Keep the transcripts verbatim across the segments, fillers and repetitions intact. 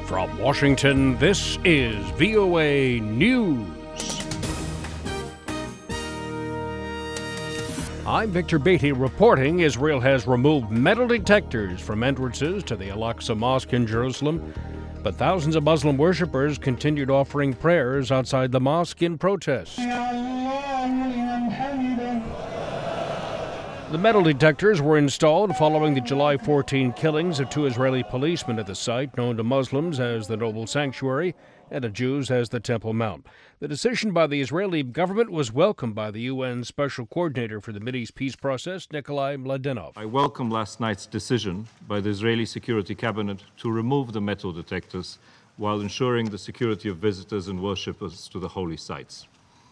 From Washington, this is V O A News. I'm Victor Beatty reporting Israel has removed metal detectors from entrances to the Al-Aqsa Mosque in Jerusalem, but thousands of Muslim worshippers continued offering prayers outside the mosque in protest. The metal detectors were installed following the July fourteenth killings of two Israeli policemen at the site, known to Muslims as the Noble Sanctuary and to Jews as the Temple Mount. The decision by the Israeli government was welcomed by the U N Special Coordinator for the Mideast Peace Process, Nikolai Mladenov. I welcome last night's decision by the Israeli Security Cabinet to remove the metal detectors while ensuring the security of visitors and worshippers to the holy sites.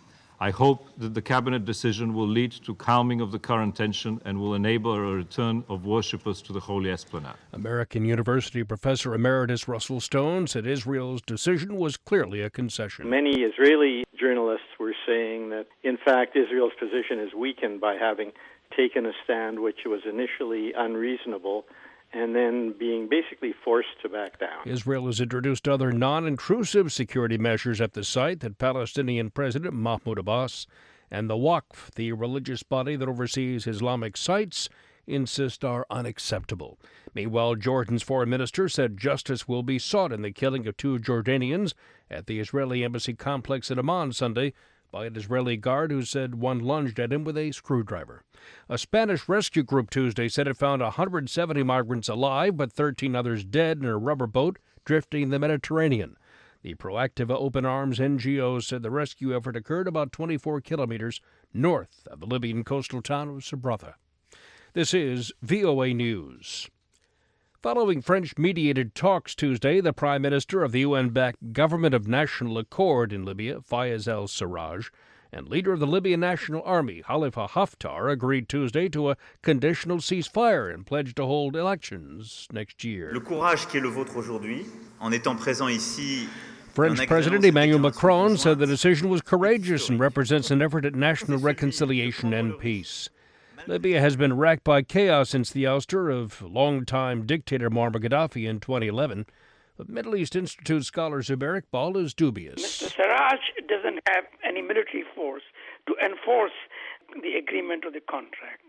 I hope that the cabinet decision will lead to calming of the current tension and will enable a return of worshippers to the Holy Esplanade. American University professor emeritus Russell Stone said Israel's decision was clearly a concession. Many Israeli journalists were saying that, in fact, Israel's position is weakened by having taken a stand which was initially unreasonable and then being basically forced to back down. Israel has introduced other non-intrusive security measures at the site that Palestinian President Mahmoud Abbas and the Waqf, the religious body that oversees Islamic sites, insist are unacceptable. Meanwhile, Jordan's foreign minister said justice will be sought in the killing of two Jordanians at the Israeli embassy complex in Amman Sunday by an Israeli guard who said one lunged at him with a screwdriver. A Spanish rescue group Tuesday said it found one hundred seventy migrants alive, but thirteen others dead in a rubber boat drifting in the Mediterranean. The Proactive Open Arms N G O said the rescue effort occurred about twenty-four kilometers north of the Libyan coastal town of Sabratha. This is V O A News. Following French-mediated talks Tuesday, the Prime Minister of the U N-backed Government of National Accord in Libya, Fayez al-Sarraj, and leader of the Libyan National Army, Khalifa Haftar, agreed Tuesday to a conditional ceasefire and pledged to hold elections next year. Le courage qui est le vôtre aujourd'hui, en étant présent ici. French President Emmanuel Macron said the decision was courageous and represents an effort at national reconciliation and peace. Libya has been racked by chaos since the ouster of longtime dictator Muammar Gaddafi in twenty eleven. But Middle East Institute scholar Zubair Iqbal is dubious. Mister Sarraj doesn't have any military force to enforce the agreement or the contract.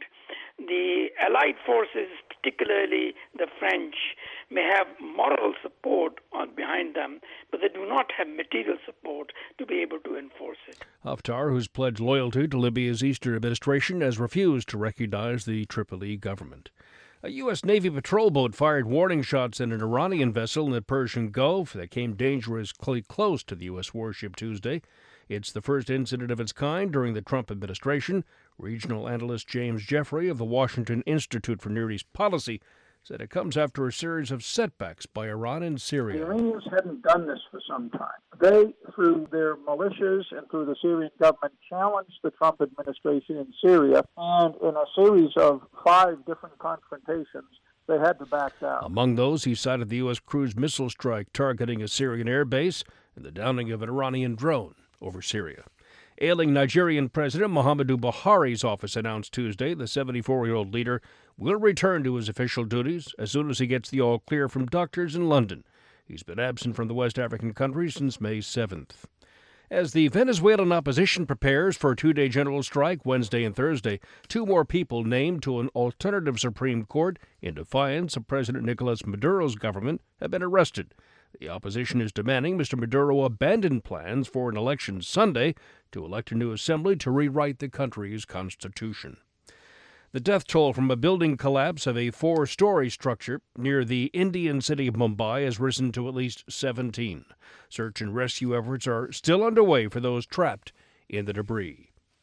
The allied forces, particularly the French, may have moral support on behind them, but they do not have material support to be able to enforce it. Haftar, who's pledged loyalty to Libya's Eastern administration, has refused to recognize the Tripoli government. A U S. Navy patrol boat fired warning shots at an Iranian vessel in the Persian Gulf that came dangerously close to the U S warship Tuesday. It's the first incident of its kind during the Trump administration. Regional analyst James Jeffrey of the Washington Institute for Near East Policy said it comes after a series of setbacks by Iran and Syria. The Iranians hadn't done this for some time. They, through their militias and through the Syrian government, challenged the Trump administration in Syria, and in a series of five different confrontations, they had to back down. Among those, he cited the U S cruise missile strike targeting a Syrian air base and the downing of an Iranian drone over Syria. Ailing Nigerian President Muhammadu Buhari's office announced Tuesday the seventy-four-year-old leader will return to his official duties as soon as he gets the all-clear from doctors in London. He's been absent from the West African country since May seventh. As the Venezuelan opposition prepares for a two-day general strike Wednesday and Thursday, two more people named to an alternative Supreme Court in defiance of President Nicolas Maduro's government have been arrested. The opposition is demanding Mister Maduro abandon plans for an election Sunday to elect a new assembly to rewrite the country's constitution. The death toll from a building collapse of a four-story structure near the Indian city of Mumbai has risen to at least seventeen. Search and rescue efforts are still underway for those trapped in the debris.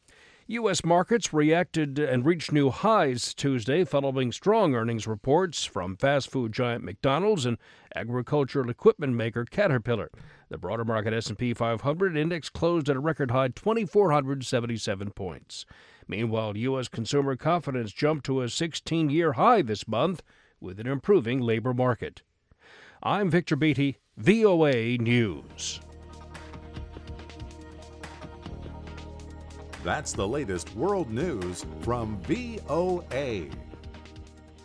U S markets reacted and reached new highs Tuesday following strong earnings reports from fast food giant McDonald's and agricultural equipment maker Caterpillar. The broader market S and P five hundred index closed at a record high two thousand four hundred seventy-seven points. Meanwhile, U S consumer confidence jumped to a sixteen-year high this month with an improving labor market. I'm Victor Beatty, V O A News. That's the latest world news from V O A.